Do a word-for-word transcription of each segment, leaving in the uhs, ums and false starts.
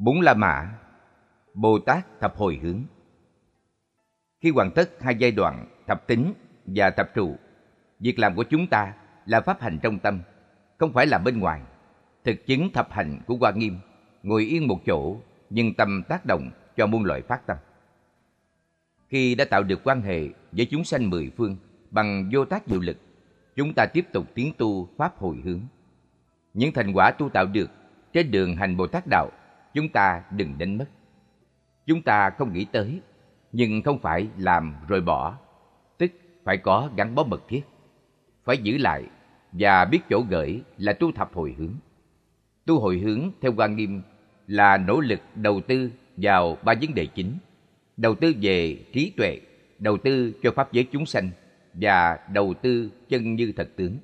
Bốn La Mã, Bồ Tát thập hồi hướng. Khi hoàn tất hai giai đoạn thập tính và thập trụ, việc làm của chúng ta là pháp hành trong tâm, không phải làm bên ngoài. Thực chứng thập hành của Hoa Nghiêm, ngồi yên một chỗ, nhưng tâm tác động cho muôn loại phát tâm. Khi đã tạo được quan hệ với chúng sanh mười phương bằng vô tác diệu lực, chúng ta tiếp tục tiến tu pháp hồi hướng. Những thành quả tu tạo được trên đường hành Bồ Tát đạo, chúng ta đừng đánh mất. Chúng ta không nghĩ tới, nhưng không phải làm rồi bỏ, tức phải có gắn bó mật thiết. Phải giữ lại và biết chỗ gửi là tu thập hồi hướng. Tu hồi hướng theo Hoa Nghiêm là nỗ lực đầu tư vào ba vấn đề chính: đầu tư về trí tuệ, đầu tư cho pháp giới chúng sanh và đầu tư chân như thật tướng.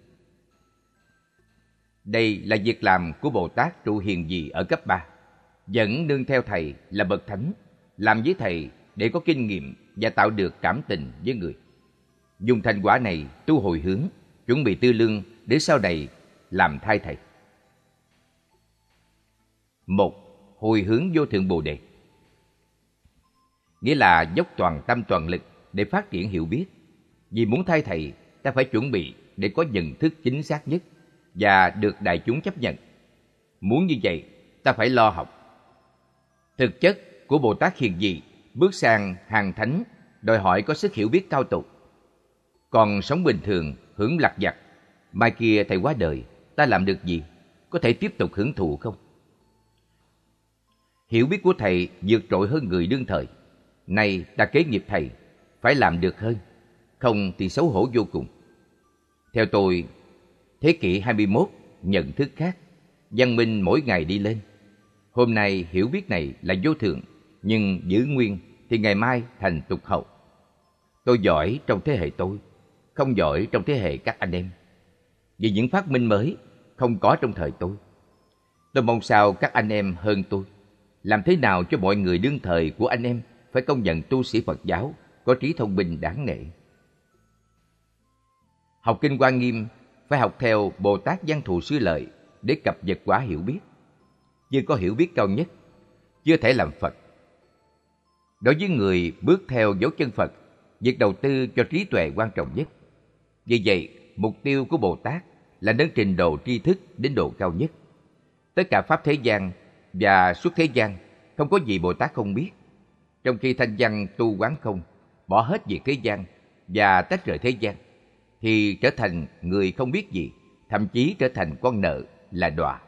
Đây là việc làm của Bồ Tát trụ hiền dị ở cấp ba, vẫn nương theo thầy là bậc thánh, làm với thầy để có kinh nghiệm và tạo được cảm tình với người. Dùng thành quả này tu hồi hướng, chuẩn bị tư lương để sau này làm thay thầy. Một, hồi hướng vô thượng Bồ Đề, nghĩa là dốc toàn tâm toàn lực để phát triển hiểu biết. Vì muốn thay thầy, ta phải chuẩn bị để có nhận thức chính xác nhất và được đại chúng chấp nhận. Muốn như vậy, ta phải lo học. Thực chất của Bồ Tát hiền dị bước sang hàng thánh đòi hỏi có sức hiểu biết cao tột. Còn sống bình thường, hưởng lặt vặt, mai kia thầy quá đời, ta làm được gì? Có thể tiếp tục hưởng thụ không? Hiểu biết của thầy vượt trội hơn người đương thời. Nay ta kế nghiệp thầy, phải làm được hơn, không thì xấu hổ vô cùng. Theo tôi, thế kỷ hai mươi mốt nhận thức khác, văn minh mỗi ngày đi lên. Hôm nay hiểu biết này là vô thượng, nhưng giữ nguyên thì ngày mai thành tục hậu. Tôi giỏi trong thế hệ tôi, không giỏi trong thế hệ các anh em. Vì những phát minh mới không có trong thời tôi. Tôi mong sao các anh em hơn tôi. Làm thế nào cho mọi người đương thời của anh em phải công nhận tu sĩ Phật giáo có trí thông minh đáng nể. Học kinh Hoa Nghiêm phải học theo Bồ Tát Văn Thù Sư Lợi để cập nhật quả hiểu biết. Chưa có hiểu biết cao nhất, chưa thể làm Phật. Đối với người bước theo dấu chân Phật, việc đầu tư cho trí tuệ quan trọng nhất. Vì vậy, mục tiêu của Bồ Tát là nâng trình độ tri thức đến độ cao nhất. Tất cả pháp thế gian và xuất thế gian không có gì Bồ Tát không biết. Trong khi thanh văn tu quán không, bỏ hết việc thế gian và tách rời thế gian, thì trở thành người không biết gì, thậm chí trở thành con nợ là đọa.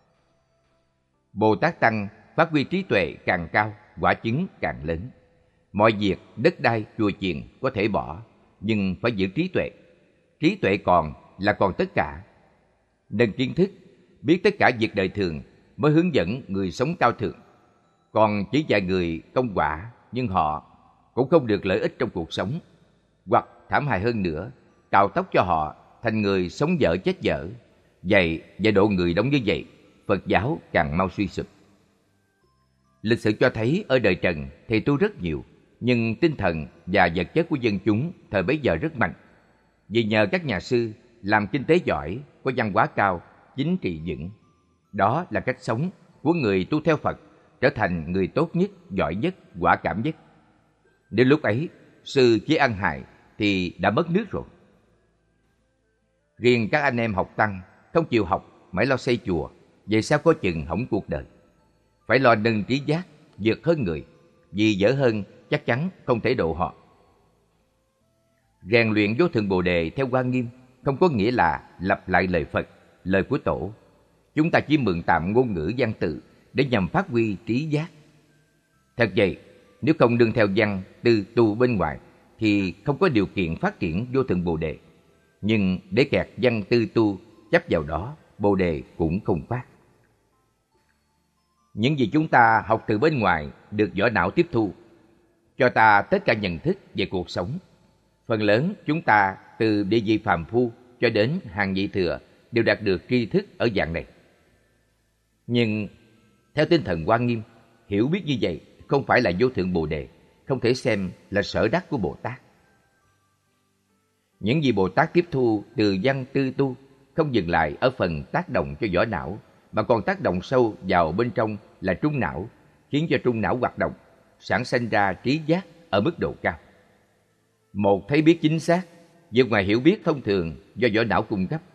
Bồ Tát Tăng phát huy trí tuệ càng cao, quả chứng càng lớn. Mọi việc, đất đai, chùa chiền có thể bỏ, nhưng phải giữ trí tuệ. Trí tuệ còn là còn tất cả. Nâng kiến thức, biết tất cả việc đời thường mới hướng dẫn người sống cao thượng. Còn chỉ vài người công quả, nhưng họ cũng không được lợi ích trong cuộc sống. Hoặc thảm hại hơn nữa, cạo tóc cho họ thành người sống dở chết dở. Vậy và độ người đông như vậy, Phật giáo càng mau suy sụp. Lịch sử cho thấy ở đời Trần thầy tu rất nhiều, nhưng tinh thần và vật chất của dân chúng thời bấy giờ rất mạnh. Vì nhờ các nhà sư làm kinh tế giỏi, có văn hóa cao, chính trị vững. Đó là cách sống của người tu theo Phật, trở thành người tốt nhất, giỏi nhất, quả cảm nhất. Đến lúc ấy, sư chỉ ăn hại thì đã mất nước rồi. Riêng các anh em học tăng, không chịu học, mãi lo xây chùa, vậy sao có chừng hỏng cuộc đời. Phải lo nâng trí giác, vượt hơn người, vì dở hơn chắc chắn không thể độ họ. Rèn luyện vô thượng Bồ Đề theo Hoa Nghiêm không có nghĩa là lặp lại lời Phật, lời của Tổ. Chúng ta chỉ mượn tạm ngôn ngữ văn tự để nhằm phát huy trí giác. Thật vậy, nếu không đương theo văn tư tu bên ngoài thì không có điều kiện phát triển vô thượng Bồ Đề. Nhưng để kẹt văn tư tu chấp vào đó, Bồ Đề cũng không phát. Những gì chúng ta học từ bên ngoài được vỏ não tiếp thu, cho ta tất cả nhận thức về cuộc sống. Phần lớn chúng ta từ địa vị phàm phu cho đến hàng vị thừa đều đạt được tri thức ở dạng này. Nhưng theo tinh thần Hoa Nghiêm, hiểu biết như vậy không phải là vô thượng Bồ Đề, không thể xem là sở đắc của Bồ Tát. Những gì Bồ Tát tiếp thu từ văn tư tu không dừng lại ở phần tác động cho vỏ não, mà còn tác động sâu vào bên trong là trung não, khiến cho trung não hoạt động, sản sinh ra trí giác ở mức độ cao. Một thấy biết chính xác, vượt ngoài hiểu biết thông thường do vỏ não cung cấp.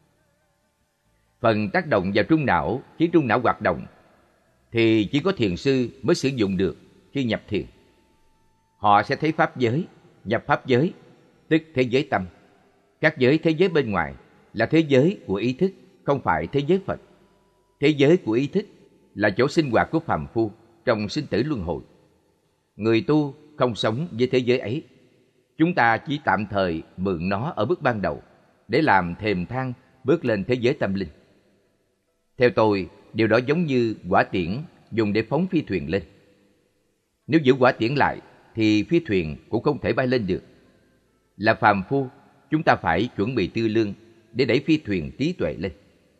Phần tác động vào trung não khiến trung não hoạt động thì chỉ có thiền sư mới sử dụng được khi nhập thiền. Họ sẽ thấy pháp giới, nhập pháp giới, tức thế giới tâm. Các giới thế giới bên ngoài là thế giới của ý thức, không phải thế giới Phật. Thế giới của ý thức là chỗ sinh hoạt của phàm phu trong sinh tử luân hồi. Người tu không sống với thế giới ấy. Chúng ta chỉ tạm thời mượn nó ở bước ban đầu để làm thềm thang bước lên thế giới tâm linh. Theo tôi, điều đó giống như quả tiễn dùng để phóng phi thuyền lên. Nếu giữ quả tiễn lại thì phi thuyền cũng không thể bay lên được. Là phàm phu, chúng ta phải chuẩn bị tư lương để đẩy phi thuyền trí tuệ lên.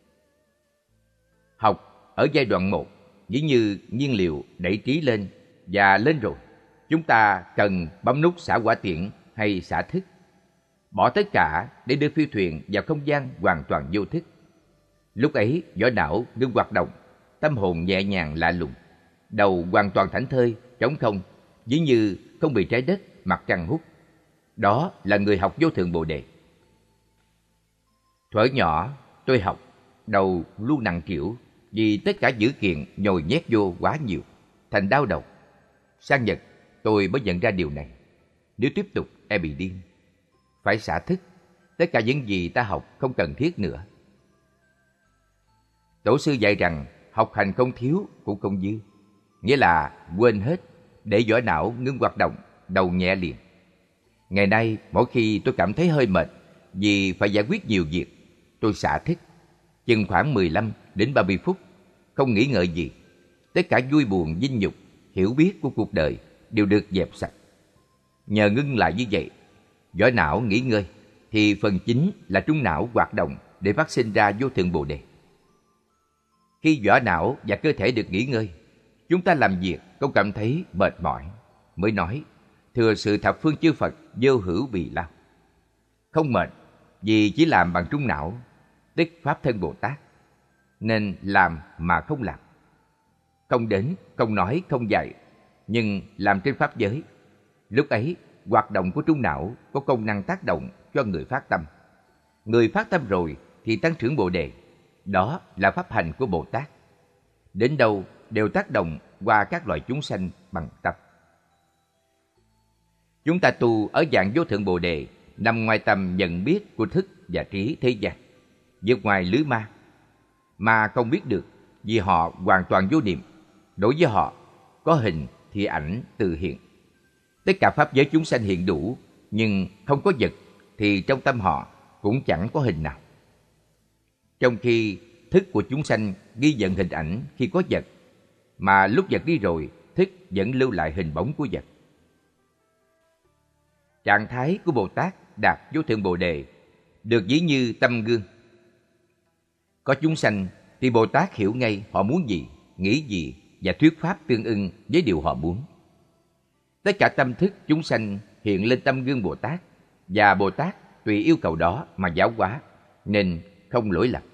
Học ở giai đoạn một, dĩ như nhiên liệu đẩy trí lên và lên rồi, chúng ta cần bấm nút xả quả tiễn hay xả thức. Bỏ tất cả để đưa phi thuyền vào không gian hoàn toàn vô thức. Lúc ấy, vỏ não ngưng hoạt động, tâm hồn nhẹ nhàng lạ lùng, đầu hoàn toàn thảnh thơi, trống không, dĩ như không bị trái đất, mặt trăng hút. Đó là người học vô thượng Bồ Đề. Thuở nhỏ, tôi học, đầu lu nặng trĩu vì tất cả dữ kiện nhồi nhét vô quá nhiều, thành đau đầu. Sang Nhật, tôi mới nhận ra điều này. Nếu tiếp tục, e bị điên. Phải xả thức, tất cả những gì ta học không cần thiết nữa. Tổ sư dạy rằng học hành không thiếu cũng không dư, nghĩa là quên hết để vỏ não ngưng hoạt động, đầu nhẹ liền. Ngày nay, mỗi khi tôi cảm thấy hơi mệt vì phải giải quyết nhiều việc, tôi xả thức, chừng khoảng mười lăm đến ba mươi phút, không nghĩ ngợi gì. Tất cả vui buồn, vinh nhục, hiểu biết của cuộc đời đều được dẹp sạch. Nhờ ngưng lại như vậy, vỏ não nghỉ ngơi, thì phần chính là trung não hoạt động để phát sinh ra vô thượng Bồ Đề. Khi vỏ não và cơ thể được nghỉ ngơi, chúng ta làm việc không cảm thấy mệt mỏi, mới nói thừa sự thập phương chư Phật vô hữu bì lao. Không mệt vì chỉ làm bằng trung não, tức Pháp thân Bồ Tát, nên làm mà không làm. Không đến, không nói, không dạy, nhưng làm trên pháp giới. Lúc ấy, hoạt động của trung não có công năng tác động cho người phát tâm. Người phát tâm rồi thì tăng trưởng Bồ Đề. Đó là pháp hành của Bồ Tát. Đến đâu đều tác động qua các loài chúng sanh bằng tâm. Chúng ta tu ở dạng vô thượng Bồ Đề nằm ngoài tầm nhận biết của thức và trí thế gian, vượt ngoài lưới ma. Mà không biết được vì họ hoàn toàn vô niệm. Đối với họ, có hình thì ảnh tự hiện. Tất cả pháp giới chúng sanh hiện đủ, nhưng không có vật thì trong tâm họ cũng chẳng có hình nào. Trong khi thức của chúng sanh ghi nhận hình ảnh khi có vật, mà lúc vật đi rồi, thức vẫn lưu lại hình bóng của vật. Trạng thái của Bồ Tát đạt vô thượng Bồ Đề được ví như tâm gương. Có chúng sanh thì Bồ Tát hiểu ngay họ muốn gì, nghĩ gì và thuyết pháp tương ưng với điều họ muốn. Tất cả tâm thức chúng sanh hiện lên tâm gương Bồ Tát, và Bồ Tát tùy yêu cầu đó mà giáo hóa, nên không lỗi lầm.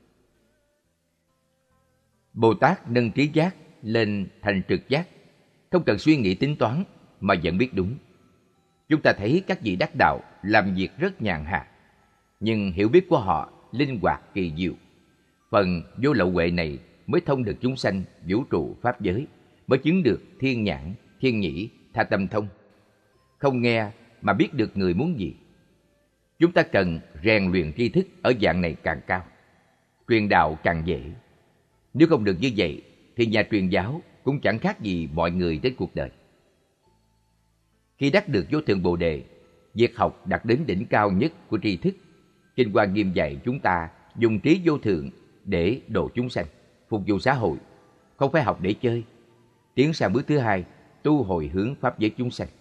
Bồ Tát nâng trí giác lên thành trực giác, không cần suy nghĩ tính toán mà vẫn biết đúng. Chúng ta thấy các vị đắc đạo làm việc rất nhàn hạ, nhưng hiểu biết của họ linh hoạt kỳ diệu. Phần vô lậu huệ này mới thông được chúng sanh vũ trụ pháp giới, mới chứng được thiên nhãn, thiên nhĩ, tha tâm thông. Không nghe mà biết được người muốn gì. Chúng ta cần rèn luyện tri thức ở dạng này càng cao, truyền đạo càng dễ. Nếu không được như vậy thì nhà truyền giáo cũng chẳng khác gì mọi người trên cuộc đời. Khi đắc được vô thượng Bồ Đề, việc học đạt đến đỉnh cao nhất của tri thức. Kinh Hoa Nghiêm dạy chúng ta dùng trí vô thượng để độ chúng sanh, phục vụ xã hội, không phải học để chơi. Tiến sang bước thứ hai, tu hồi hướng pháp giới chúng sanh.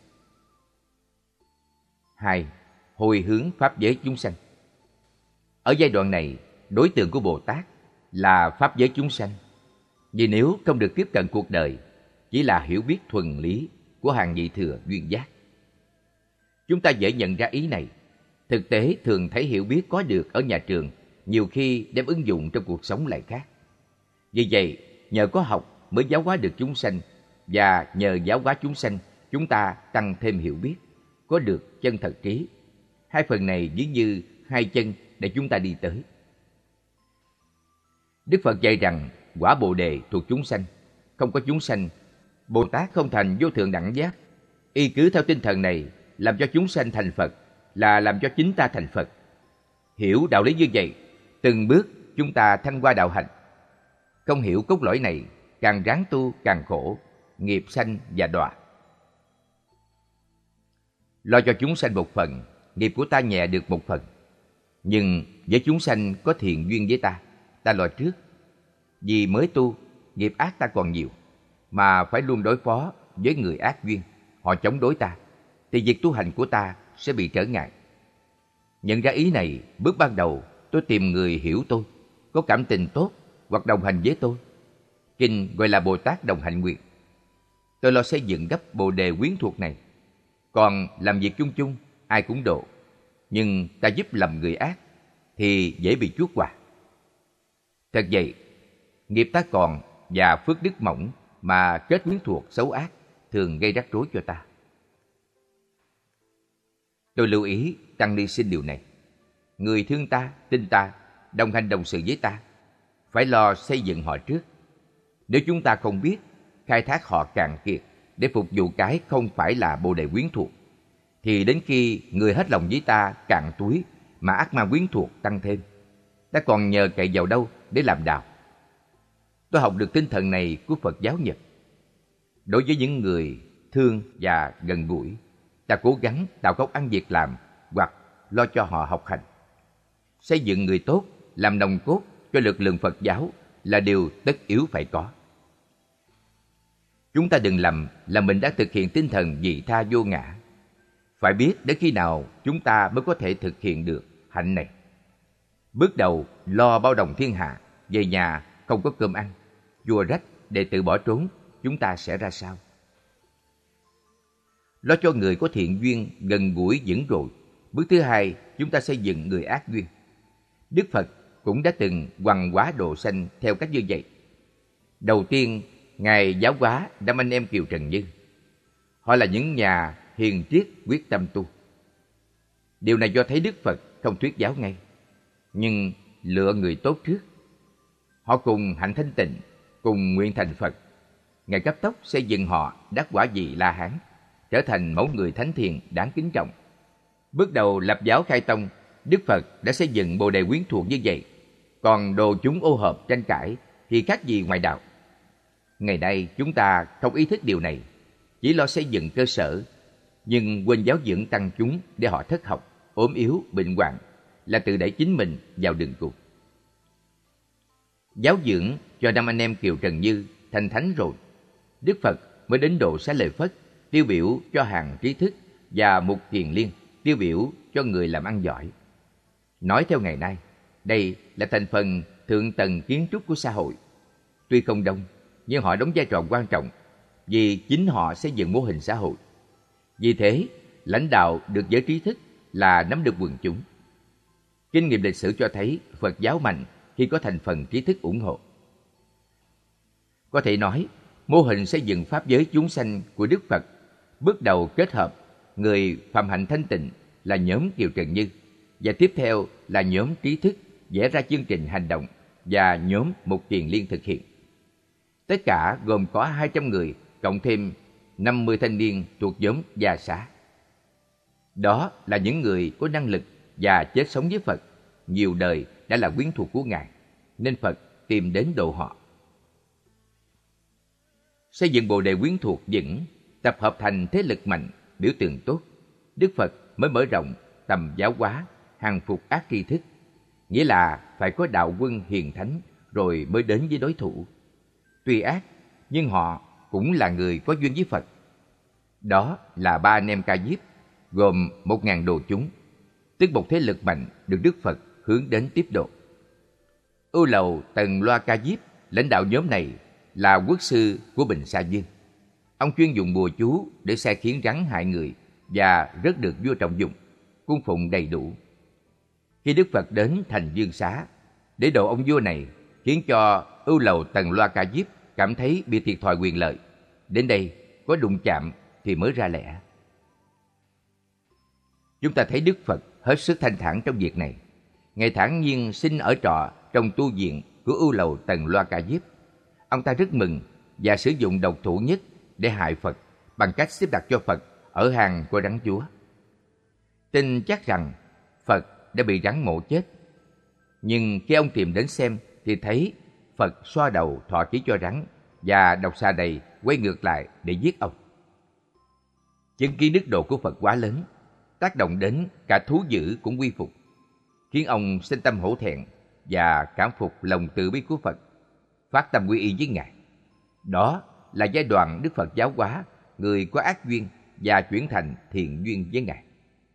Hai, hồi hướng pháp giới chúng sanh. Ở giai đoạn này, đối tượng của Bồ Tát là pháp giới chúng sanh. Vì nếu không được tiếp cận cuộc đời, chỉ là hiểu biết thuần lý của hàng nhị thừa duyên giác. Chúng ta dễ nhận ra ý này. Thực tế thường thấy hiểu biết có được ở nhà trường, nhiều khi đem ứng dụng trong cuộc sống lại khác. Vì vậy, nhờ có học mới giáo hóa được chúng sanh và nhờ giáo hóa chúng sanh, chúng ta tăng thêm hiểu biết, có được chân thật trí. Hai phần này ví như hai chân để chúng ta đi tới. Đức Phật dạy rằng quả Bồ Đề thuộc chúng sanh, không có chúng sanh, Bồ Tát không thành vô thượng đẳng giác. Y cứ theo tinh thần này, làm cho chúng sanh thành Phật là làm cho chính ta thành Phật. Hiểu đạo lý như vậy, từng bước chúng ta thăng qua đạo hạnh. Không hiểu cốt lõi này, càng ráng tu càng khổ, nghiệp sanh và đọa. Lo cho chúng sanh một phần, nghiệp của ta nhẹ được một phần. Nhưng với chúng sanh có thiện duyên với ta, ta lo trước. Vì mới tu, nghiệp ác ta còn nhiều, mà phải luôn đối phó với người ác duyên, họ chống đối ta, thì việc tu hành của ta sẽ bị trở ngại. Nhận ra ý này, bước ban đầu tôi tìm người hiểu tôi, có cảm tình tốt hoặc đồng hành với tôi. Kinh gọi là Bồ Tát đồng hạnh nguyện. Tôi lo xây dựng gấp Bồ Đề quyến thuộc này. Còn làm việc chung chung, ai cũng độ. Nhưng ta giúp lầm người ác thì dễ bị chuốc quả. Thật vậy, nghiệp ta còn và phước đức mỏng mà kết quyến thuộc xấu ác thường gây rắc rối cho ta. Tôi lưu ý tăng ni xin điều này. Người thương ta, tin ta, đồng hành đồng sự với ta, phải lo xây dựng họ trước. Nếu chúng ta không biết, khai thác họ cạn kiệt để phục vụ cái không phải là Bồ Đề quyến thuộc, thì đến khi người hết lòng với ta cạn túi mà ác ma quyến thuộc tăng thêm, ta còn nhờ cậy vào đâu để làm đạo? Tôi học được tinh thần này của Phật giáo Nhật. Đối với những người thương và gần gũi, ta cố gắng tạo công ăn việc làm hoặc lo cho họ học hành. Xây dựng người tốt, làm nòng cốt cho lực lượng Phật giáo là điều tất yếu phải có. Chúng ta đừng lầm là mình đã thực hiện tinh thần vị tha vô ngã. Phải biết đến khi nào chúng ta mới có thể thực hiện được hạnh này. Bước đầu lo bao đồng thiên hạ, về nhà không có cơm ăn, vua rách, đệ tử bỏ trốn, chúng ta sẽ ra sao? Lo cho người có thiện duyên gần gũi vững rồi. Bước thứ hai, chúng ta xây dựng người ác duyên. Đức Phật cũng đã từng hoằng hóa độ sanh theo cách như vậy. Đầu tiên, Ngài giáo hóa đám anh em Kiều Trần Như. Họ là những nhà hiền triết quyết tâm tu. Điều này cho thấy Đức Phật không thuyết giáo ngay, nhưng lựa người tốt trước. Họ cùng hạnh thanh tịnh, cùng nguyện thành Phật. Ngài cấp tốc xây dựng họ đắc quả vị La Hán, trở thành mẫu người thánh thiện đáng kính trọng. Bước đầu lập giáo khai tông, Đức Phật đã xây dựng Bồ Đề quyến thuộc như vậy. Còn đồ chúng ô hợp tranh cãi thì khác gì ngoại đạo. Ngày nay chúng ta không ý thức điều này, chỉ lo xây dựng cơ sở, nhưng quên giáo dưỡng tăng chúng để họ thất học, ốm yếu, bệnh hoạn, là tự đẩy chính mình vào đường cùng. Giáo dưỡng cho năm anh em Kiều Trần Như thành thánh rồi, Đức Phật mới đến độ Xá Lợi Phất tiêu biểu cho hàng trí thức và Mục Kiền Liên tiêu biểu cho người làm ăn giỏi. Nói theo ngày nay, đây là thành phần thượng tầng kiến trúc của xã hội. Tuy không đông, nhưng họ đóng vai trò quan trọng vì chính họ xây dựng mô hình xã hội. Vì thế, lãnh đạo được giới trí thức là nắm được quần chúng. Kinh nghiệm lịch sử cho thấy Phật giáo mạnh khi có thành phần trí thức ủng hộ. Có thể nói, mô hình xây dựng pháp giới chúng sanh của Đức Phật bước đầu kết hợp người phạm hạnh thanh tịnh là nhóm Kiều Trần Như, và tiếp theo là nhóm trí thức vẽ ra chương trình hành động và nhóm Mục Kiền Liên thực hiện. Tất cả gồm có hai trăm người, cộng thêm năm mươi thanh niên thuộc nhóm Gia Xá. Đó là những người có năng lực và chết sống với Phật, nhiều đời đã là quyến thuộc của Ngài, nên Phật tìm đến độ họ. Xây dựng Bồ Đề quyến thuộc vững, tập hợp thành thế lực mạnh, biểu tượng tốt, Đức Phật mới mở rộng tầm giáo hóa, hàng phục ác tri thức, nghĩa là phải có đạo quân hiền thánh rồi mới đến với đối thủ. Tuy ác, nhưng họ cũng là người có duyên với Phật. Đó là ba anh em Ca Diếp, gồm một ngàn đồ chúng, tức một thế lực mạnh được Đức Phật hướng đến tiếp độ. Ưu Lầu Tần Loa Ca Diếp, lãnh đạo nhóm này, là quốc sư của Bình Sa Dương. Ông chuyên dùng bùa chú để sai khiến rắn hại người và rất được vua trọng dụng, cung phụng đầy đủ. Khi Đức Phật đến thành Dương Xá để độ ông vua này, khiến cho Ưu Lầu Tần Loa Ca Diếp cảm thấy bị thiệt thòi quyền lợi, đến đây có đụng chạm thì mới ra lẽ. Chúng ta thấy Đức Phật hết sức thanh thản trong việc này. Ngài thản nhiên xin ở trọ trong tu viện của ưu lầu Tần Loa Ca Diếp. Ông ta rất mừng và sử dụng độc thủ nhất để hại Phật bằng cách xếp đặt cho Phật ở hang của rắn chúa. Tin chắc rằng Phật đã bị rắn mổ chết. Nhưng khi ông tìm đến xem thì thấy Phật xoa đầu thọ ký cho rắn và độc xà đầy quay ngược lại để giết ông. Chứng kiến đức độ của Phật quá lớn, tác động đến cả thú dữ cũng quy phục, khiến ông sinh tâm hổ thẹn và cảm phục lòng từ bi của Phật, phát tâm quy y với Ngài. Đó là giai đoạn Đức Phật giáo hóa người có ác duyên và chuyển thành thiện duyên với Ngài.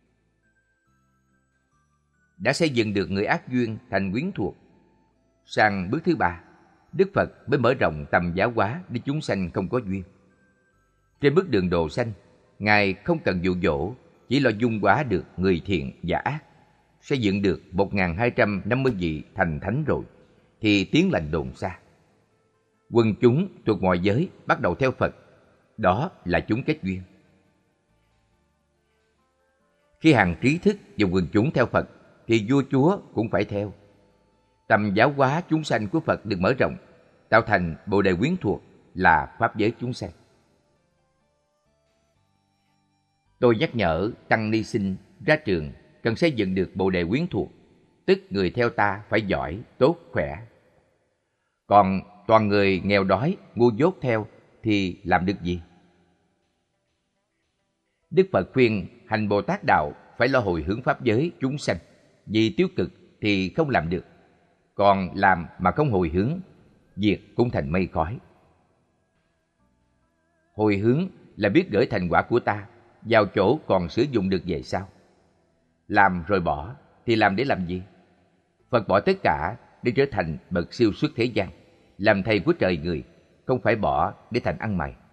Đã xây dựng được người ác duyên thành quyến thuộc. Sang bước thứ ba, Đức Phật mới mở rộng tầm giáo hóa để chúng sanh không có duyên. Trên bước đường độ sanh, Ngài không cần dụ dỗ, chỉ lo dung hóa được người thiện và ác. Xây dựng được một nghìn hai trăm năm mươi vị thành thánh rồi, thì tiếng lành đồn xa. Quần chúng thuộc mọi giới bắt đầu theo Phật, đó là chúng kết duyên. Khi hàng trí thức và quần chúng theo Phật, thì vua chúa cũng phải theo. Tầm giáo hóa chúng sanh của Phật được mở rộng, tạo thành Bồ Đề quyến thuộc là pháp giới chúng sanh. Tôi nhắc nhở tăng ni sinh ra trường cần xây dựng được Bồ Đề quyến thuộc, tức người theo ta phải giỏi, tốt, khỏe. Còn toàn người nghèo đói, ngu dốt theo thì làm được gì? Đức Phật khuyên hành Bồ Tát đạo phải lo hồi hướng pháp giới chúng sanh, vì tiêu cực thì không làm được, còn làm mà không hồi hướng, việc cũng thành mây khói. Hồi hướng là biết gửi thành quả của ta vào chỗ còn sử dụng được về sau. Làm rồi bỏ thì làm để làm gì? Phật bỏ tất cả để trở thành bậc siêu xuất thế gian, làm thầy của trời người, không phải bỏ để thành ăn mày.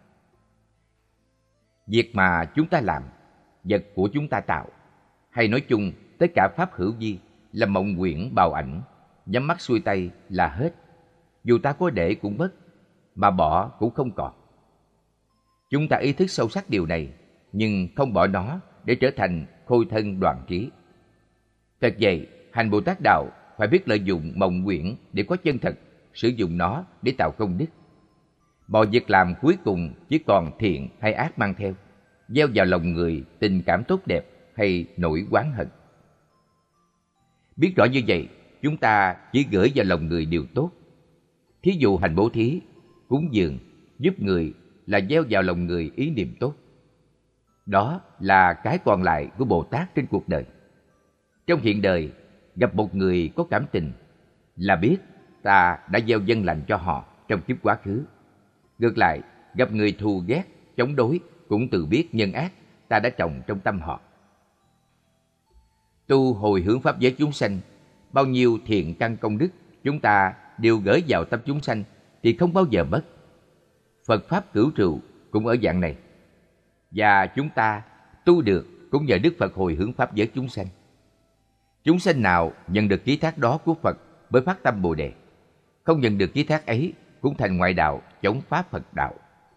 Việc mà chúng ta làm, vật của chúng ta tạo, hay nói chung tất cả pháp hữu vi là mộng quyển bào ảnh, nhắm mắt xuôi tay là hết. Dù ta có để cũng mất, mà bỏ cũng không còn. Chúng ta ý thức sâu sắc điều này, nhưng không bỏ nó để trở thành khôi thân đoàn trí. Thật vậy, hành Bồ Tát đạo phải biết lợi dụng mộng quyển để có chân thật, sử dụng nó để tạo công đức. Mọi việc làm cuối cùng chỉ còn thiện hay ác mang theo, gieo vào lòng người tình cảm tốt đẹp hay nỗi oán hận. Biết rõ như vậy, chúng ta chỉ gửi vào lòng người điều tốt. Thí dụ hành bố thí, cúng dường, giúp người là gieo vào lòng người ý niệm tốt. Đó là cái còn lại của Bồ Tát trên cuộc đời. Trong hiện đời, gặp một người có cảm tình là biết ta đã gieo dâng lành cho họ trong kiếp quá khứ. Ngược lại, gặp người thù ghét, chống đối cũng tự biết nhân ác ta đã trồng trong tâm họ. Tu hồi hướng pháp giới chúng sanh, bao nhiêu thiện căn công đức chúng ta đều gửi vào tâm chúng sanh thì không bao giờ mất. Phật pháp cửu trụ cũng ở dạng này. Và chúng ta tu được cũng nhờ Đức Phật hồi hướng pháp giới chúng sanh. Chúng sanh nào nhận được ký thác đó của Phật mới phát tâm Bồ Đề. Không nhận được ký thác ấy cũng thành ngoại đạo, chống phá Phật đạo.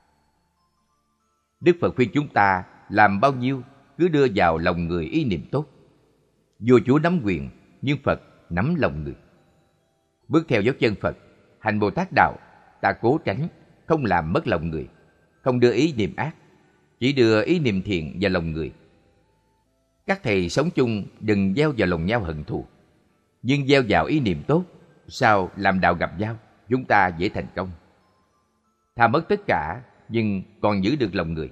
Đức Phật khuyên chúng ta làm bao nhiêu cứ đưa vào lòng người ý niệm tốt. Vua chúa nắm quyền, nhưng Phật nắm lòng người. Bước theo dấu chân Phật, hành Bồ Tát đạo, ta cố tránh không làm mất lòng người, không đưa ý niệm ác, chỉ đưa ý niệm thiện vào lòng người. Các thầy sống chung đừng gieo vào lòng nhau hận thù, nhưng gieo vào ý niệm tốt, sao làm đạo gặp nhau, chúng ta dễ thành công. Thà mất tất cả nhưng còn giữ được lòng người.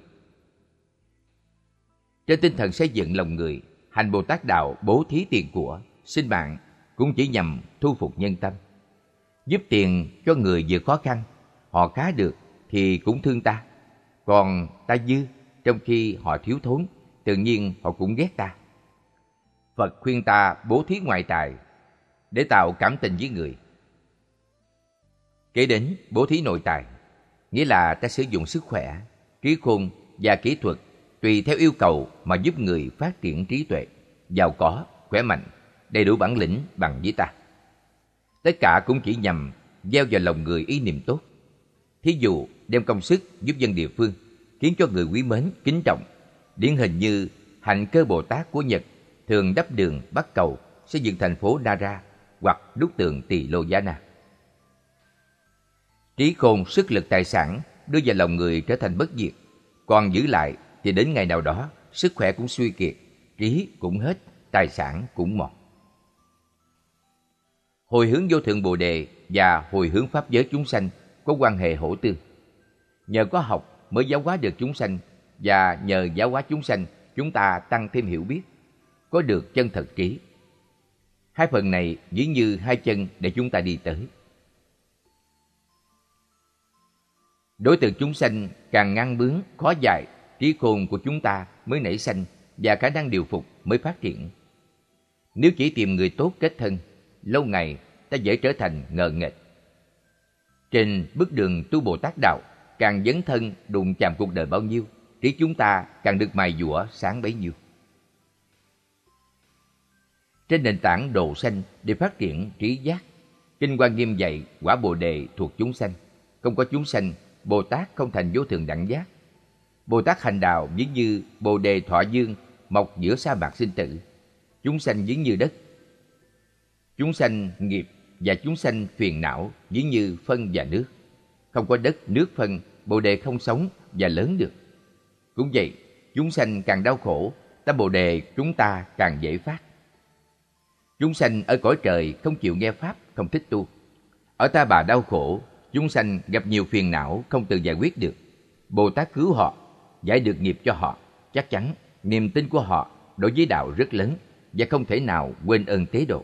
Trên tinh thần xây dựng lòng người, hành Bồ Tát đạo bố thí tiền của, sinh mạng cũng chỉ nhằm thu phục nhân tâm. Giúp tiền cho người vượt khó khăn, họ khá được thì cũng thương ta. Còn ta dư, trong khi họ thiếu thốn, tự nhiên họ cũng ghét ta. Phật khuyên ta bố thí ngoại tài để tạo cảm tình với người. Kế đến bố thí nội tài, nghĩa là ta sử dụng sức khỏe, trí khôn và kỹ thuật tùy theo yêu cầu mà giúp người phát triển trí tuệ, giàu có, khỏe mạnh, đầy đủ bản lĩnh bằng với ta. Tất cả cũng chỉ nhằm gieo vào lòng người ý niệm tốt. Thí dụ đem công sức giúp dân địa phương, khiến cho người quý mến, kính trọng. Điển hình như Hạnh Cơ Bồ Tát của Nhật thường đắp đường, bắt cầu, xây dựng thành phố Nara hoặc đúc tượng Tỳ Lô Giá Na. Trí khôn, sức lực, tài sản đưa vào lòng người trở thành bất diệt, còn giữ lại thì đến ngày nào đó sức khỏe cũng suy kiệt, trí cũng hết, tài sản cũng mòn. Hồi hướng vô thượng Bồ Đề và hồi hướng pháp giới chúng sanh có quan hệ hỗ tương. Nhờ có học mới giáo hóa được chúng sanh, và nhờ giáo hóa chúng sanh chúng ta tăng thêm hiểu biết, có được chân thật trí. Hai phần này ví như hai chân để chúng ta đi tới. Đối tượng chúng sanh càng ngang bướng, khó dại, trí khôn của chúng ta mới nảy sanh và khả năng điều phục mới phát triển. Nếu chỉ tìm người tốt kết thân, lâu ngày ta dễ trở thành ngờ nghệch. Trên bước đường tu Bồ Tát đạo, càng dấn thân đụng chạm cuộc đời bao nhiêu, trí chúng ta càng được mài dũa sáng bấy nhiêu. Trên nền tảng độ sanh để phát triển trí giác, Kinh Hoa Nghiêm dạy quả Bồ Đề thuộc chúng sanh. Không có chúng sanh, Bồ Tát không thành vô thượng đẳng giác. Bồ Tát hành đạo ví như Bồ Đề thọ dương mọc giữa sa mạc sinh tử. Chúng sanh ví như đất. Chúng sanh nghiệp và chúng sanh phiền não ví như phân và nước. Không có đất, nước, phân, Bồ Đề không sống và lớn được. Cũng vậy, chúng sanh càng đau khổ, tâm Bồ Đề chúng ta càng dễ phát. Chúng sanh ở cõi trời không chịu nghe pháp, không thích tu. Ở Ta Bà đau khổ, chúng sanh gặp nhiều phiền não không tự giải quyết được. Bồ Tát cứu họ, giải được nghiệp cho họ. Chắc chắn niềm tin của họ đối với đạo rất lớn và không thể nào quên ơn tế độ.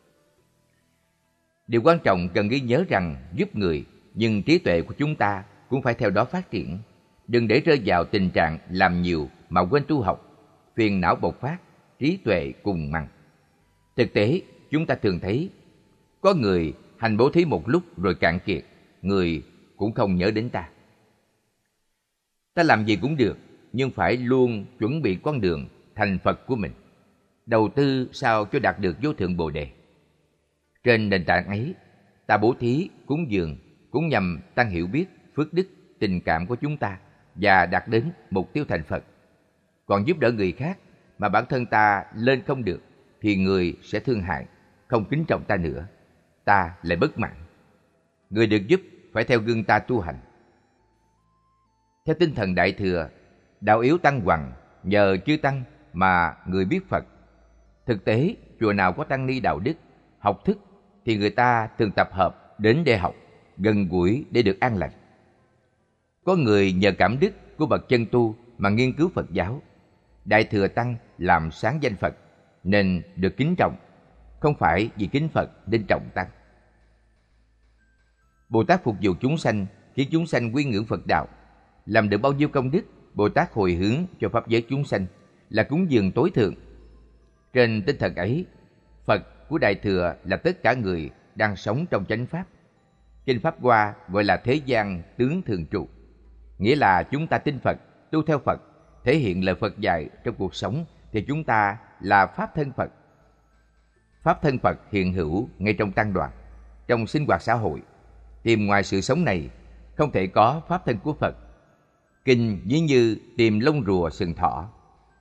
Điều quan trọng cần ghi nhớ rằng giúp người, nhưng trí tuệ của chúng ta cũng phải theo đó phát triển. Đừng để rơi vào tình trạng làm nhiều mà quên tu học, phiền não bộc phát, trí tuệ cùng mằng. Thực tế, chúng ta thường thấy có người hành bố thí một lúc rồi cạn kiệt, người cũng không nhớ đến ta. Ta làm gì cũng được, nhưng phải luôn chuẩn bị con đường thành Phật của mình, đầu tư sao cho đạt được vô thượng Bồ Đề. Trên nền tảng ấy, ta bố thí, cúng dường cũng nhằm tăng hiểu biết, phước đức, tình cảm của chúng ta và đạt đến mục tiêu thành Phật. Còn giúp đỡ người khác mà bản thân ta lên không được thì người sẽ thương hại, không kính trọng ta nữa. Ta lại bất mãn. Người được giúp phải theo gương ta tu hành. Theo tinh thần Đại Thừa, đạo yếu tăng hoằng, nhờ chư tăng mà người biết Phật. Thực tế, chùa nào có tăng ni đạo đức, học thức thì người ta thường tập hợp đến để học, gần gũi để được an lành. Có người nhờ cảm đức của bậc chân tu mà nghiên cứu Phật giáo. Đại Thừa tăng làm sáng danh Phật nên được kính trọng, không phải vì kính Phật nên trọng tăng. Bồ Tát phục vụ chúng sanh khiến chúng sanh quy ngưỡng Phật đạo. Làm được bao nhiêu công đức, Bồ Tát hồi hướng cho pháp giới chúng sanh là cúng dường tối thượng. Trên tinh thần ấy, Phật của Đại Thừa là tất cả người đang sống trong chánh pháp. Kinh Pháp Hoa gọi là thế gian tướng thường trụ, nghĩa là chúng ta tin Phật, tu theo Phật, thể hiện lời Phật dạy trong cuộc sống thì chúng ta là Pháp thân Phật. Pháp thân Phật hiện hữu ngay trong tăng đoàn, trong sinh hoạt xã hội. Tìm ngoài sự sống này, không thể có Pháp thân của Phật. Kinh ví như tìm lông rùa sừng thỏ.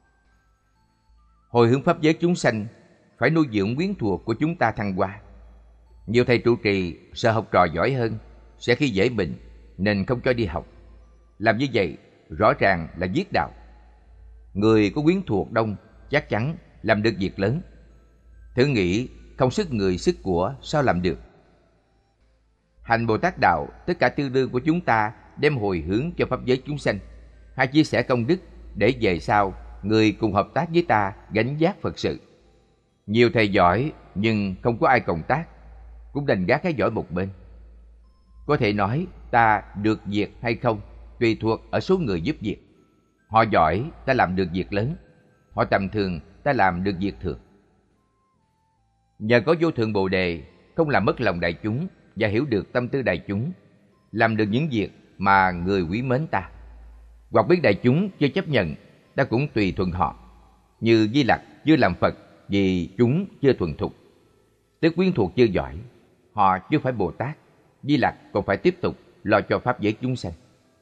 Hồi hướng pháp giới chúng sanh phải nuôi dưỡng quyến thuộc của chúng ta thăng hoa. Nhiều thầy trụ trì sợ học trò giỏi hơn sẽ khi dễ bệnh nên không cho đi học. Làm như vậy rõ ràng là giết đạo. Người có quyến thuộc đông chắc chắn làm được việc lớn. Thử nghĩ không sức người sức của sao làm được. Hành Bồ Tát đạo, tất cả tư lương của chúng ta đem hồi hướng cho pháp giới chúng sanh, hay chia sẻ công đức để về sau người cùng hợp tác với ta gánh vác Phật sự. Nhiều thầy giỏi nhưng không có ai cộng tác, cũng đành gác cái giỏi một bên. Có thể nói ta được việc hay không tùy thuộc ở số người giúp việc. Họ giỏi ta làm được việc lớn, họ tầm thường ta làm được việc thường. Nhờ có vô thượng Bồ Đề, không làm mất lòng đại chúng và hiểu được tâm tư đại chúng, làm được những việc mà người quý mến ta. Hoặc biết đại chúng chưa chấp nhận, ta cũng tùy thuận họ. Như Di Lặc chưa làm Phật vì chúng chưa thuần thục. Tức quyến thuộc chưa giỏi, họ chưa phải Bồ Tát, Di Lặc còn phải tiếp tục lo cho pháp giới chúng sanh.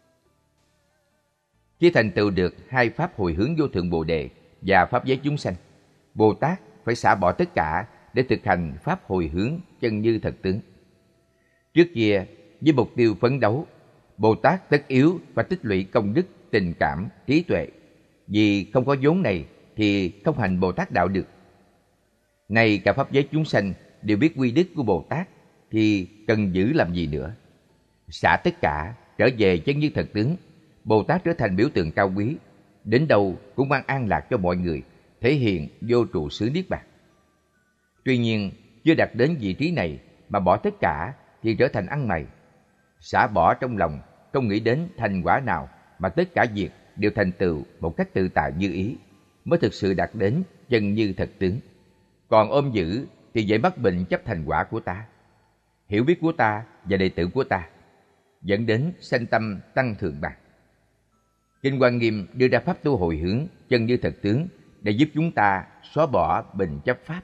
Khi thành tựu được hai pháp hồi hướng vô thượng Bồ Đề và pháp giới chúng sanh, Bồ Tát phải xả bỏ tất cả để thực hành pháp hồi hướng chân như thật tướng. Trước kia, với mục tiêu phấn đấu, Bồ Tát tất yếu và tích lũy công đức, tình cảm, trí tuệ. Vì không có vốn này thì không hành Bồ Tát đạo được. Nay cả pháp giới chúng sanh đều biết quy đức của Bồ Tát thì cần giữ làm gì nữa? Xả tất cả, trở về chân như thật tướng, Bồ Tát trở thành biểu tượng cao quý, đến đâu cũng mang an lạc cho mọi người, thể hiện vô trụ xứ niết bàn. Tuy nhiên, chưa đạt đến vị trí này mà bỏ tất cả thì trở thành ăn mày. Xả bỏ trong lòng, không nghĩ đến thành quả nào mà tất cả việc đều thành tựu một cách tự tại như ý, mới thực sự đạt đến chân như thật tướng. Còn ôm giữ thì dễ mắc bệnh chấp thành quả của ta, hiểu biết của ta và đệ tử của ta, dẫn đến sanh tâm tăng thượng bằng. Kinh Hoa Nghiêm đưa ra pháp tu hồi hướng chân như thật tướng để giúp chúng ta xóa bỏ bệnh chấp pháp.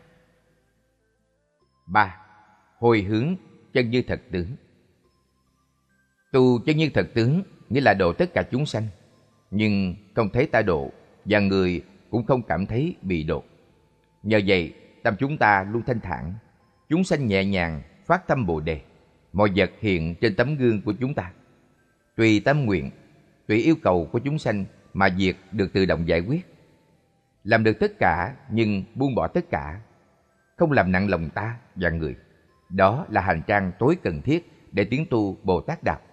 ba. Hồi hướng chân như thật tướng. Tu chân như thật tướng nghĩa là độ tất cả chúng sanh, nhưng không thấy ta độ và người cũng không cảm thấy bị độ. Nhờ vậy, tâm chúng ta luôn thanh thản, chúng sanh nhẹ nhàng, phát tâm Bồ Đề. Mọi vật hiện trên tấm gương của chúng ta. Tùy tâm nguyện, tùy yêu cầu của chúng sanh mà việc được tự động giải quyết. Làm được tất cả nhưng buông bỏ tất cả, không làm nặng lòng ta và người. Đó là hành trang tối cần thiết để tiến tu Bồ Tát đạo.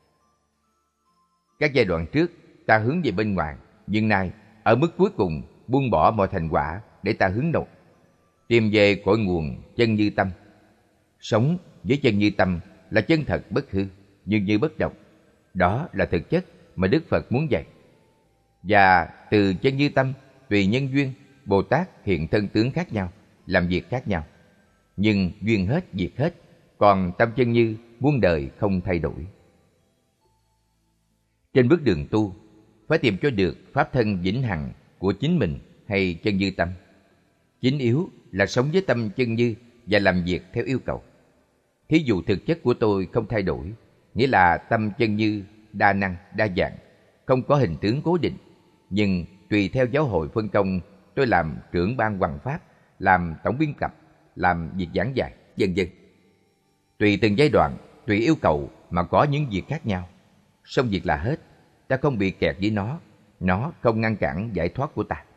Các giai đoạn trước ta hướng về bên ngoài, nhưng nay ở mức cuối cùng buông bỏ mọi thành quả để ta hướng nội, tìm về cội nguồn chân như tâm. Sống với chân như tâm là chân thật bất hư, nhưng như bất động. Đó là thực chất mà Đức Phật muốn dạy. Và từ chân như tâm, tùy nhân duyên, Bồ Tát hiện thân tướng khác nhau, làm việc khác nhau. Nhưng duyên hết, việc hết, còn tâm chân như muôn đời không thay đổi. Trên bước đường tu, phải tìm cho được pháp thân vĩnh hằng của chính mình hay chân như tâm. Chính yếu là sống với tâm chân như và làm việc theo yêu cầu. Thí dụ thực chất của tôi không thay đổi, nghĩa là tâm chân như đa năng, đa dạng, không có hình tướng cố định. Nhưng tùy theo giáo hội phân công, tôi làm trưởng ban hoằng pháp, làm tổng biên tập, làm việc giảng dạy, vân vân. Tùy từng giai đoạn, tùy yêu cầu mà có những việc khác nhau. Xong việc là hết, ta không bị kẹt với nó, nó không ngăn cản giải thoát của ta.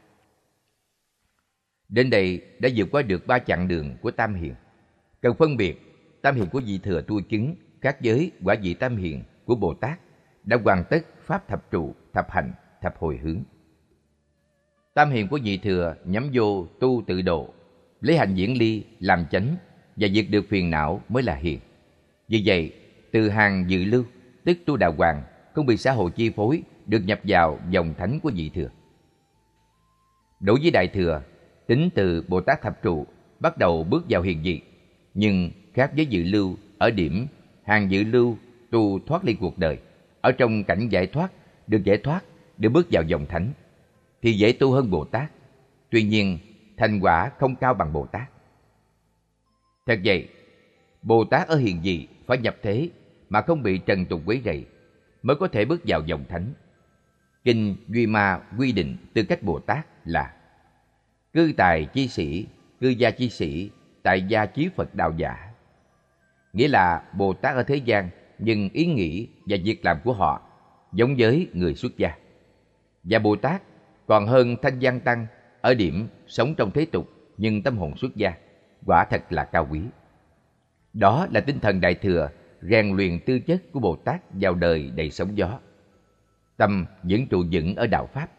Đến đây đã vượt qua được ba chặng đường của Tam Hiền. Cần phân biệt, Tam Hiền của vị thừa tu chứng khác với quả vị Tam Hiền của Bồ Tát đã hoàn tất pháp thập trụ, thập hành, thập hồi hướng. Tam Hiền của vị thừa nhắm vô tu tự độ, lấy hành diễn ly làm chánh và diệt được phiền não mới là hiền. Vì vậy, từ hàng dự lưu, tức tu đà hoàng, không bị xã hội chi phối, được nhập vào dòng thánh của vị thừa. Đối với đại thừa, tính từ Bồ Tát thập trụ bắt đầu bước vào hiền vị, nhưng khác với dự lưu ở điểm hàng dự lưu tu thoát ly cuộc đời, ở trong cảnh giải thoát, được giải thoát, được bước vào dòng thánh, thì dễ tu hơn Bồ Tát. Tuy nhiên, thành quả không cao bằng Bồ Tát. Thật vậy, Bồ Tát ở hiền vị phải nhập thế mà không bị trần tục quấy rầy, mới có thể bước vào dòng thánh. Kinh Duy Ma quy định tư cách Bồ Tát là cư tài chi sĩ, cư gia chi sĩ, tại gia chí Phật đạo giả. Nghĩa là Bồ Tát ở thế gian, nhưng ý nghĩ và việc làm của họ giống với người xuất gia. Và Bồ Tát còn hơn Thanh Văn Tăng ở điểm sống trong thế tục nhưng tâm hồn xuất gia, quả thật là cao quý. Đó là tinh thần đại thừa rèn luyện tư chất của Bồ Tát vào đời đầy sóng gió. Tâm vẫn trụ vững ở đạo Pháp.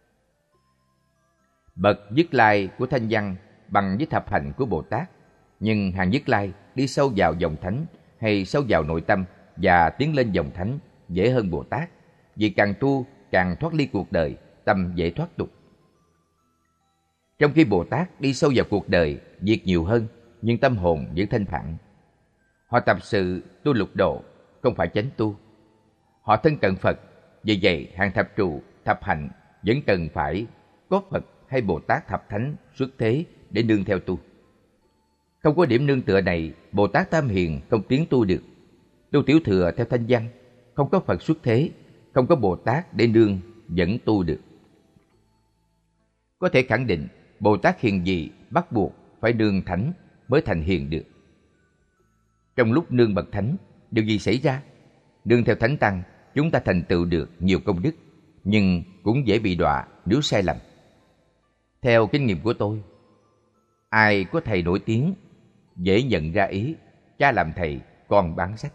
Bậc Nhất Lai của Thanh Văn bằng với thập hành của Bồ Tát, nhưng hàng Nhất Lai đi sâu vào dòng thánh hay sâu vào nội tâm và tiến lên dòng thánh dễ hơn Bồ Tát, vì càng tu càng thoát ly cuộc đời, tâm dễ thoát tục. Trong khi Bồ Tát đi sâu vào cuộc đời, việc nhiều hơn, nhưng tâm hồn vẫn thanh thản. Họ tập sự tu lục độ, không phải chánh tu. Họ thân cận Phật, vì vậy hàng thập trụ, thập hạnh vẫn cần phải có Phật hay Bồ Tát thập thánh xuất thế để nương theo tu. Không có điểm nương tựa này, Bồ Tát Tam Hiền không tiến tu được. Tu tiểu thừa theo thanh văn, không có Phật xuất thế, không có Bồ Tát để nương vẫn tu được. Có thể khẳng định Bồ Tát hiền gì bắt buộc phải nương thánh mới thành hiền được. Trong lúc nương bậc thánh, điều gì xảy ra? Nương theo thánh tăng, chúng ta thành tựu được nhiều công đức, nhưng cũng dễ bị đọa nếu sai lầm. Theo kinh nghiệm của tôi, ai có thầy nổi tiếng dễ nhận ra ý cha làm thầy, con bán sách.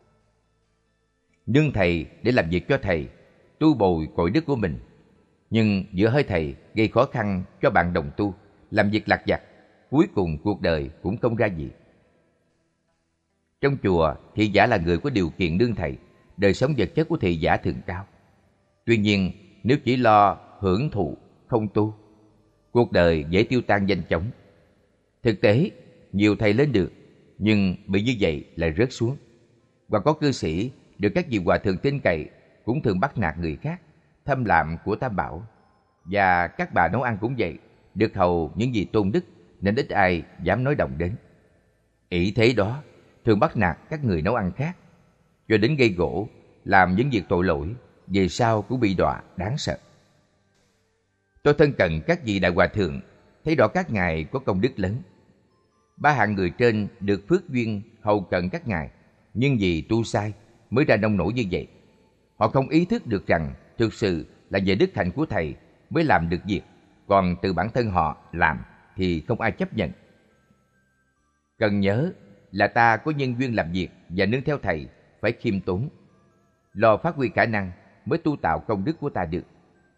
Nương thầy để làm việc cho thầy, tu bồi cội đức của mình, nhưng giữa hơi thầy gây khó khăn cho bạn đồng tu, làm việc lặt vặt, cuối cùng cuộc đời cũng không ra gì. Trong chùa, thị giả là người có điều kiện nương thầy, đời sống vật chất của thị giả thường cao. Tuy nhiên, nếu chỉ lo hưởng thụ, không tu, cuộc đời dễ tiêu tan nhanh chóng. Thực tế, nhiều thầy lên được, nhưng bị như vậy lại rớt xuống. Hoặc có cư sĩ được các vị hòa thượng tin cậy cũng thường bắt nạt người khác, thâm lạm của tam bảo. Và các bà nấu ăn cũng vậy, được hầu những gì tôn đức nên ít ai dám nói động đến. Ỷ thế đó thường bắt nạt các người nấu ăn khác, cho đến gây gổ, làm những việc tội lỗi, về sau cũng bị đọa đáng sợ. Tôi thân cận các vị đại hòa thượng, thấy rõ các ngài có công đức lớn. Ba hạng người trên được phước duyên hầu cận các ngài, nhưng vì tu sai mới ra nông nổi như vậy. Họ không ý thức được rằng thực sự là về đức hạnh của thầy mới làm được việc, còn từ bản thân họ làm thì không ai chấp nhận. Cần nhớ là ta có nhân duyên làm việc và nương theo thầy phải khiêm tốn, lo phát huy khả năng mới tu tạo công đức của ta được.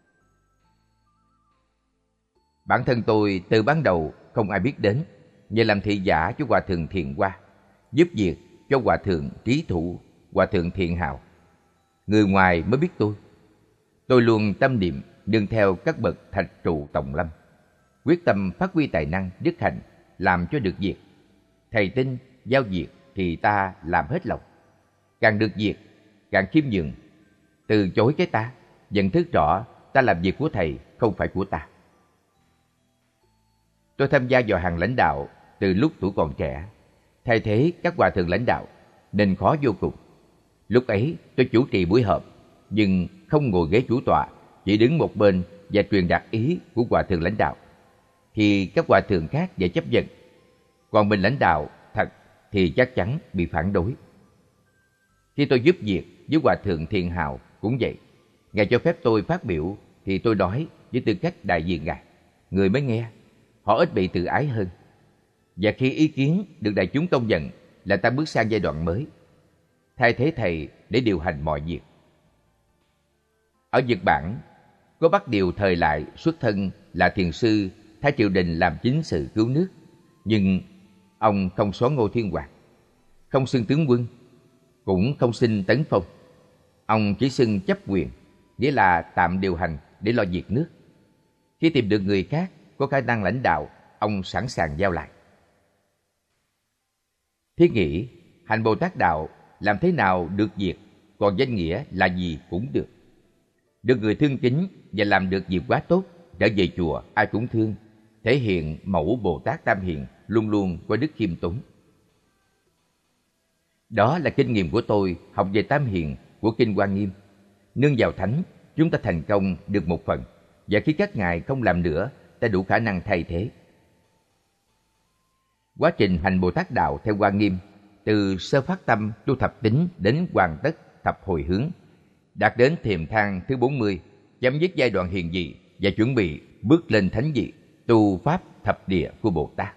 Bản thân tôi từ ban đầu không ai biết đến, nhờ làm thị giả cho Hòa Thượng Thiện Hoa, giúp việc cho Hòa Thượng Trí Thủ, Hòa Thượng Thiện Hào. Người ngoài mới biết tôi. Tôi luôn tâm niệm nương theo các bậc thạch trụ tòng lâm, quyết tâm phát huy tài năng, đức hạnh, làm cho được việc. Thầy tin, giao việc thì ta làm hết lòng. Càng được việc, càng khiêm nhường, từ chối cái ta, nhận thức rõ ta làm việc của thầy, không phải của ta. Tôi tham gia vào hàng lãnh đạo từ lúc tuổi còn trẻ, thay thế các hòa thượng lãnh đạo, nên khó vô cùng. Lúc ấy tôi chủ trì buổi họp, nhưng không ngồi ghế chủ tọa, chỉ đứng một bên và truyền đạt ý của hòa thượng lãnh đạo, thì các hòa thượng khác dễ chấp nhận. Còn mình lãnh đạo thật thì chắc chắn bị phản đối. Khi tôi giúp việc với Hòa Thượng Thiện Hào cũng vậy. Ngài cho phép tôi phát biểu thì tôi nói với tư cách đại diện Ngài. Người mới nghe, họ ít bị tự ái hơn. Và khi ý kiến được đại chúng công nhận là ta bước sang giai đoạn mới, thay thế thầy để điều hành mọi việc. Ở Nhật Bản, có Bắc Điều thời lại xuất thân là thiền sư Thái Triều Đình làm chính sự cứu nước, nhưng ông không xóa ngôi thiên hoàng, không xưng tướng quân, cũng không xin tấn phong. Ông chỉ xưng chấp quyền, nghĩa là tạm điều hành để lo việc nước. Khi tìm được người khác có khả năng lãnh đạo, ông sẵn sàng giao lại. Thiết nghĩ, hành Bồ Tát đạo làm thế nào được việc, còn danh nghĩa là gì cũng được. Được người thương kính và làm được việc quá tốt, trở về chùa ai cũng thương, thể hiện mẫu Bồ Tát Tam Hiền luôn luôn có đức khiêm tốn. Đó là kinh nghiệm của tôi học về Tam Hiền của Kinh Hoa Nghiêm. Nương vào thánh, chúng ta thành công được một phần, và khi các ngài không làm nữa, ta đủ khả năng thay thế. Quá trình hành Bồ Tát đạo theo Hoa Nghiêm, từ sơ phát tâm tu thập tính đến hoàn tất thập hồi hướng, đạt đến thềm thang thứ bốn mươi, chấm dứt giai đoạn hiền dị và chuẩn bị bước lên thánh dị, tu pháp thập địa của Bồ Tát.